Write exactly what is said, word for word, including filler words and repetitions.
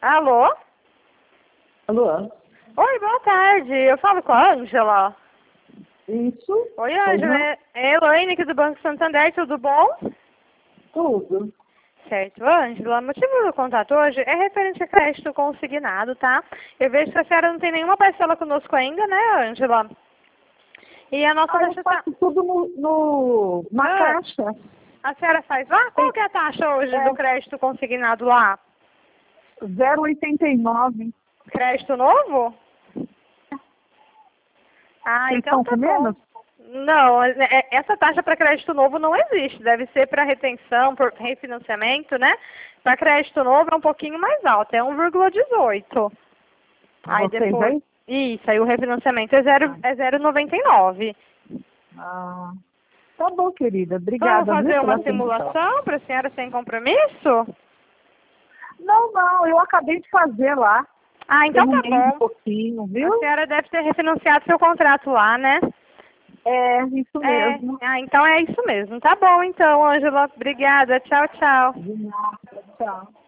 Alô? Alô? Oi, boa tarde. Eu falo com a Ângela. Isso? Oi, Ângela. É é Elaine aqui do Banco Santander, tudo bom? Tudo. Certo, Ângela. O motivo do contato hoje é referente a crédito consignado, tá? Eu vejo que a senhora não tem nenhuma parcela conosco ainda, né, Ângela? E a nossa Ah, eu taxa tá... faço tudo no, no, na Ah, caixa. a senhora faz lá? Qual que é a taxa hoje É. do crédito consignado lá? zero vírgula oitenta e nove. Crédito novo? Ah, Vocês então estão tá com bom. menos? Não, é- é- essa taxa para crédito novo não existe. Deve ser para retenção, por refinanciamento, né? Para crédito novo é um pouquinho mais alto, é um vírgula dezoito. Aí Vocês depois. aí? Isso, aí o refinanciamento é zero é zero vírgula noventa e nove. Ah, tá bom, querida. Vamos Obrigada, viu, fazer pela uma atenção. simulação para a senhora sem compromisso? Não, não, eu acabei de fazer lá. Ah, Tem então um tá mês e bom. pouquinho, viu? A senhora deve ter refinanciado seu contrato lá, né? É, isso É. mesmo. Ah, então é isso mesmo. Tá bom então, Ângela. Obrigada. Tchau, tchau. De nada, tchau.